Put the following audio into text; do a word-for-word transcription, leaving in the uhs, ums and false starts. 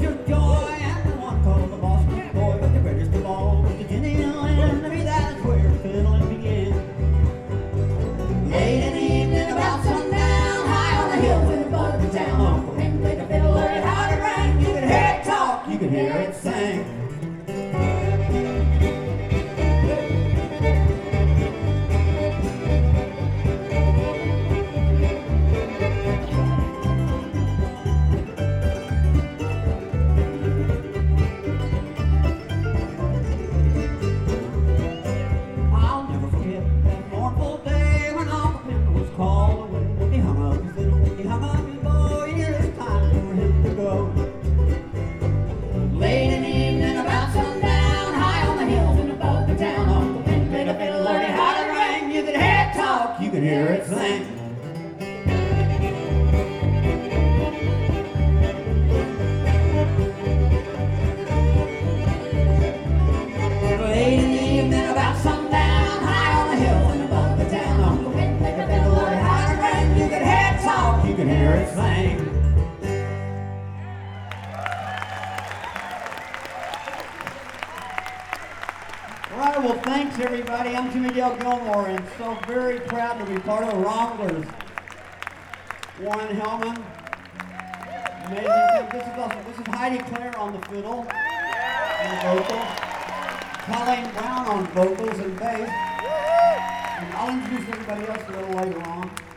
soldier joy, and the one called the Boston boy, but the greatest of all was the Jenny Lynn. Maybe that's where fiddling began. Late in the evening, about sundown, high on the hills in above the town, Uncle Henry played the fiddle, learned how to rang. You could hear it talk, you could hear it sing. You can hear it sing. Late in the evening, about sundown, high on the hill and above the town, Uncle Ben played the fiddle, learned how to ring. You can hear it talk, you can hear it sing. All right, well, thanks everybody. I'm Jimmy Dale Gilmore, and so very proud to be part of the Romblers. Warren Hellman, amazing. This is awesome. This is Heidi Clare on the fiddle and vocals, Colleen Brown on vocals and bass, and I'll introduce everybody else a little later on.